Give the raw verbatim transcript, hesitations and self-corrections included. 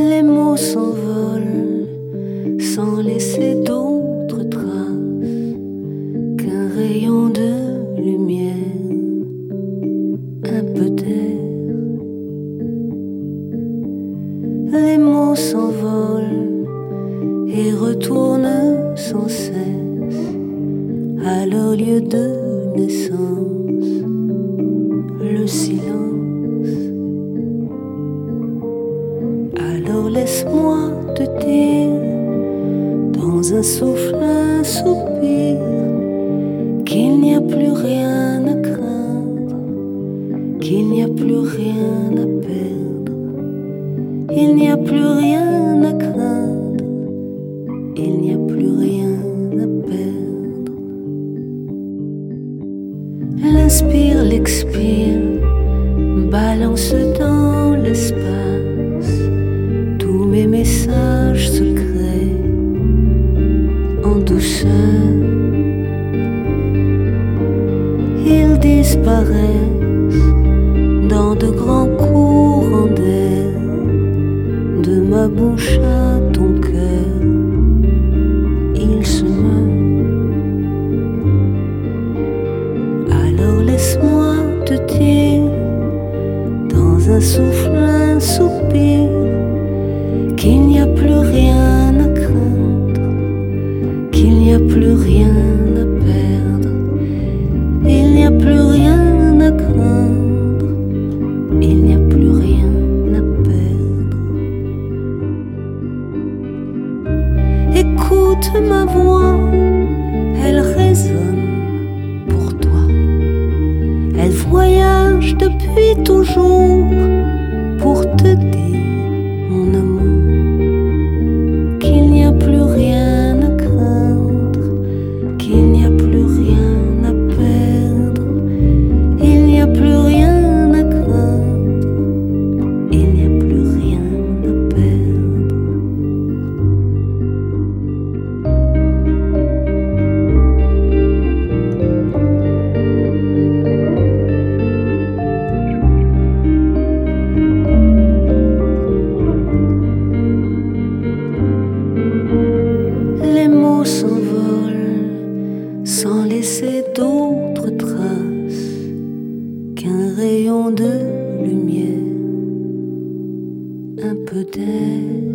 Les mots s'envolent sans laisser d'autres traces qu'un rayon de lumière, un peu d'air. Les mots s'envolent et retournent sans cesse à leur lieu de naissance, le silence. Alors laisse-moi te dire, dans un souffle, un soupir, qu'il n'y a plus rien à craindre, qu'il n'y a plus rien à perdre, il n'y a plus rien à craindre, il n'y a plus rien à perdre. L'inspire, l'expire, balance dans l'espace tous mes messages secrets en douceur. Ils disparaissent dans de grands courants d'air, de ma bouche à ton cœur, ils se meurent. Alors laisse-moi te dire, dans un souffle, un soupir, qu'il n'y a plus rien à craindre, qu'il n'y a plus rien à perdre, il n'y a plus rien à craindre, il n'y a plus rien à perdre. Écoute ma voix, elle résonne pour toi, elle voyage depuis toujours pour te dire, mon amour, qu'il n'y a plus rien à craindre, qu'il n'y a plus rien à perdre, il n'y a plus rien à craindre, il n'y a plus rien à perdre. Les mots s'envolent sans laisser d'autres traces qu'un rayon de lumière, un peu d'air.